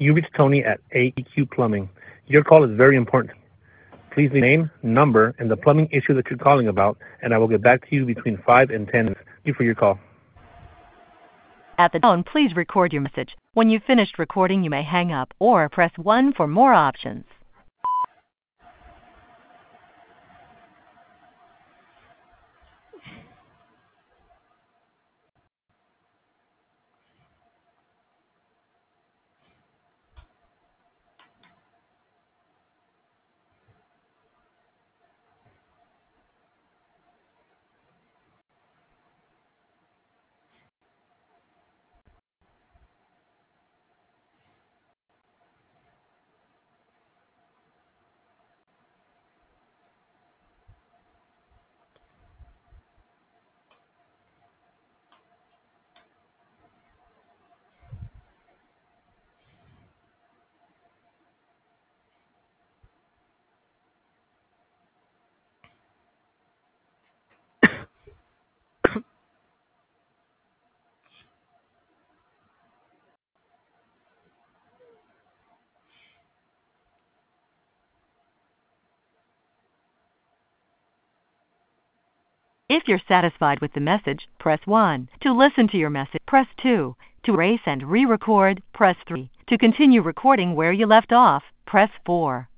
You reached Tony at AEQ Plumbing. Your call is very important. Please leave your name, number, and the plumbing issue that you're calling about, and I will get back to you between 5 and 10 minutes. Thank you for your call. At the tone, please record your message. When you've finished recording, you may hang up or press 1 for more options. If you're satisfied with the message, press 1. To listen to your message, press 2. To erase and re-record, press 3. To continue recording where you left off, press 4.